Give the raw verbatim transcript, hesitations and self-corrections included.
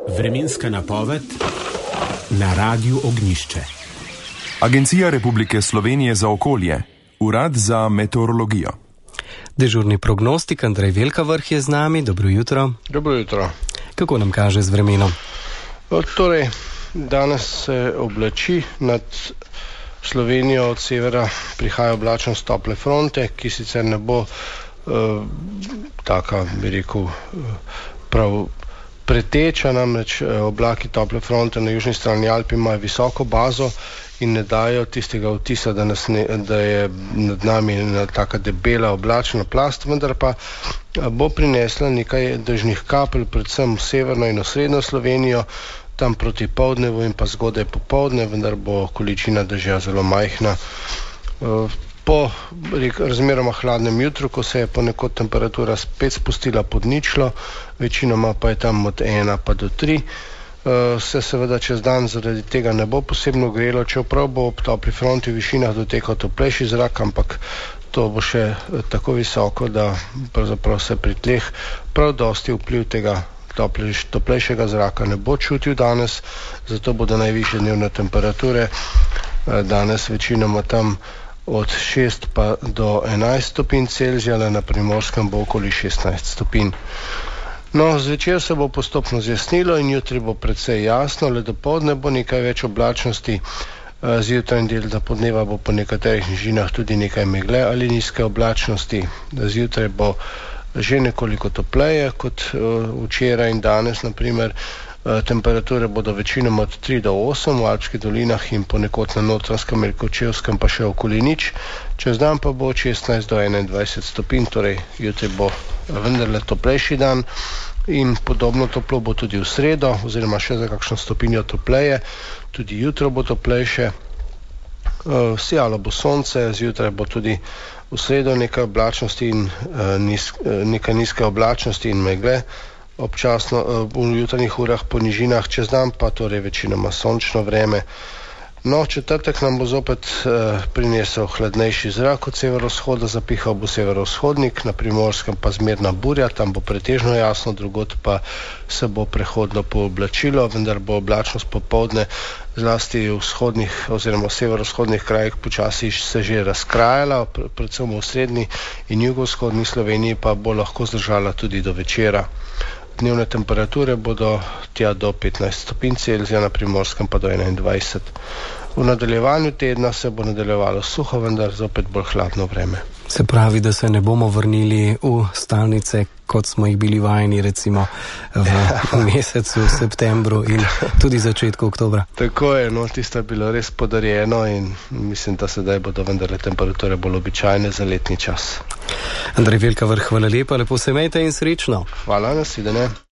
Vremenska napoved na Radiu Ognjišče. Agencija Republike Slovenije za okolje, Urad za meteorologijo. Dežurni prognostik Andrej Velkavrh je z nami. Dobro jutro. Dobro jutro. Kako nam kaže z vremenom? O, torej, danes se oblači nad Slovenijo od severa, prihaja oblačnost tople fronte, ki sicer ne bo uh, taka, bi rekel, uh, prav preteča, namreč uh, oblaki tople fronte na južni strani Alp imajo visoko bazo in ne dajo tistega vtisa, da, nas ne, da je nad nami ena taka debela oblačna plast, vendar pa bo prinesla nekaj dežnih kapelj, predvsem v severno in osrednjo Slovenijo, tam proti poldnevu in pa zgodaj popoldne, vendar bo količina dežja zelo majhna. Po razmeroma hladnem jutru, ko se je ponekod temperatura spet spustila pod ničlo, večinoma pa je tam od ena pa do tri, se seveda čez dan zaradi tega ne bo posebno grelo, čeprav bo ob topli fronti v višinah dotekal toplejši zrak, ampak to bo še tako visoko, da pravzaprav se pri tleh prav dosti vpliv tega toplejšega zraka ne bo čutil danes, zato bodo najvišje dnevne temperature danes večinoma tam od šest pa do enajst stopinj Celzija, le na Primorskem bo okoli šestnajst stopinj. No, zvečer se bo postopno zjasnilo in jutri bo precej jasno, le dopoldne bo nekaj več oblačnosti, zjutraj in del dopoldneva bo po nekaterih nižinah tudi nekaj megle ali nizke oblačnosti. Zjutraj bo že nekoliko topleje kot uh, včeraj in danes, naprimer, uh, temperature bodo večinoma od tri do osem v Alpskih dolinah in ponekod na Notranjskem in Kočevskem pa še okoli nič. Čez dan pa bo šestnajst do enaindvajset stopinj, torej jutri bo vendarle toplejši dan in podobno toplo bo tudi v sredo, oziroma še za kakšno stopinjo topleje, tudi jutro bo toplejše. Uh, sijalo bo sonce, zjutraj bo tudi v sredo nekaj oblačnosti in uh, niz, uh, nekaj nizke oblačnosti in megle, občasno uh, v jutranjih urah po nižinah, čez dan pa torej večinoma sončno vreme. No, četrtek nam bo zopet uh, prinesel hladnejši zrak od severovzhoda, zapihal bo severovzhodnik, na Primorskem pa zmerna burja, tam bo pretežno jasno, drugod pa se bo prehodno pooblačilo, vendar bo oblačnost popoldne zlasti v vzhodnih oziroma severovzhodnih krajih počasi se že razkrajala, predvsem v srednji in jugovzhodni Sloveniji pa bo lahko zdržala tudi do večera. Dnevne temperature bodo tja do petnajst stopinj Celzija, na Primorskem pa do enaindvajset. V nadaljevanju tedna se bo nadaljevalo suho, vendar zopet bolj hladno vreme. Se pravi, da se ne bomo vrnili v stalnice, kot smo jih bili vajeni recimo v mesecu septembru in tudi začetku oktobra. Tako je, no, tisto je bilo res podarjeno in mislim, da sedaj bodo vendarle temperature bolj običajne za letni čas. Andrej Velkavrh, hvala lepa, lepo se imejte in srečno. Hvala, nasvidenje.